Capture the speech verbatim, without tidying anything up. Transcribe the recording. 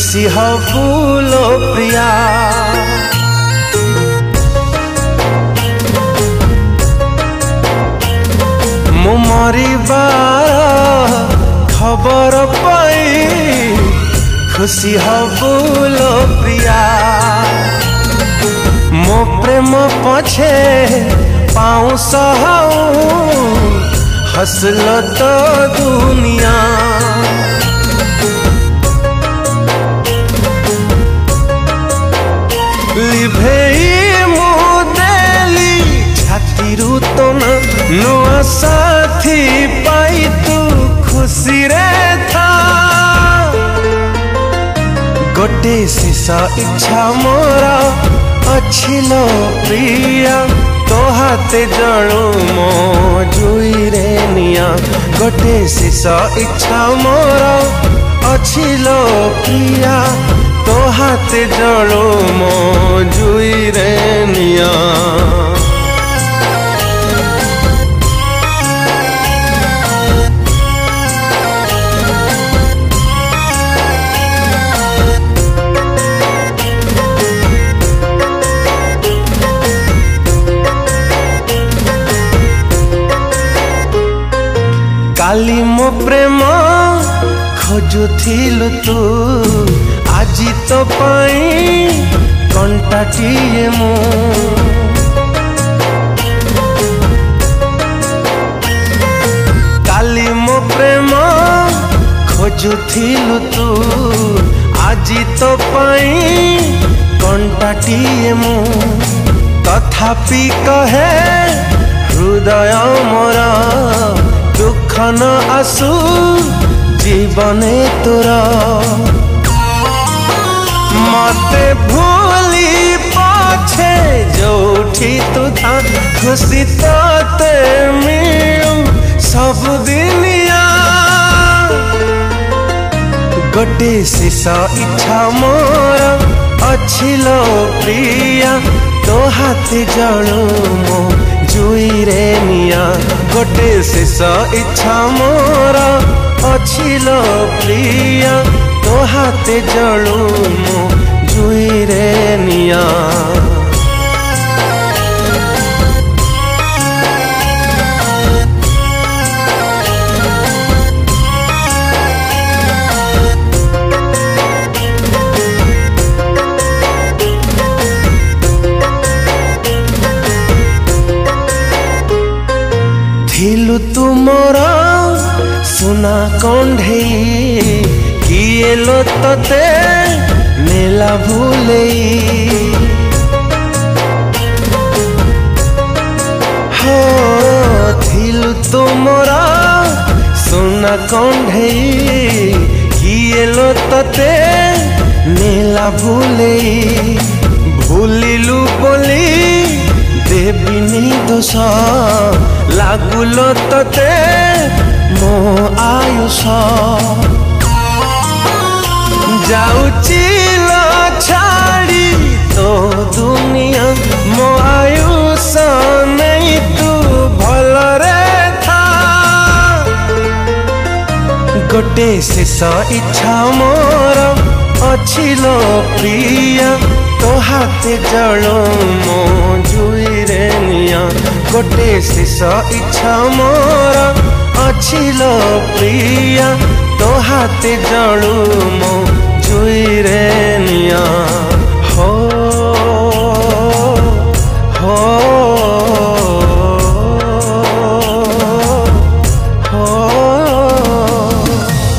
खुशी हबु लो प्रिया। मु मरिबार खबर पाई खुशी हबु लो प्रिया। मो प्रेम पछे पाउस हसलो तो दुनिया। लिभेई मुदेली छाती रुतन नुआ साथी पाई तू खुशी रे था। गोटे शेष इच्छा मोरा अच्छी लो प्रिया। तो हाथे जलू मो जुई रे निया। गोटे शेष इच्छा मोरा अच्छी लो प्रिया। तो हाथे जलू मो जुई रे निया। काली मो प्रेम खोजुथिलु तू आजी तो पाई कंटाटिए मु। काली मो प्रेम खोजुथिलु तू आजी तो पाई कंटाटिए मु। तथापि कहे हृदय मोरा दुख न आसु जीवने तोरा। मते भूली पाछे जोठी तू था खुशी तोते मिलू सब दिनिया। गोटे शेष इच्छा मोर अच्छी लो प्रिया। तो हाथे जलू मो जुई रे निया। गोटे शेष इच्छा मोर अच्छी लो प्रिया। तो हाथे जलू मो जुई रे निया। थिलु तुमरा सुना कंढेई किए लो तते नेला भूले। हो थिलु तुमरा सुना कंढेई किए लो तते नेला भूले। भूलिलु बोली देविनी दोष लागुलो तते मो आयुष। जाउची लो छाड़ी तो दुनिया मो आयुष नहीं तू भल रे था। गोटे शेष इच्छा मोर अच्छी लो प्रिया। तो हाथे जलू मो जुई रे निया। गोटे शेष इच्छा मोर अच्छी लो प्रिया। तो हाथे जलू मो जुई रे निया।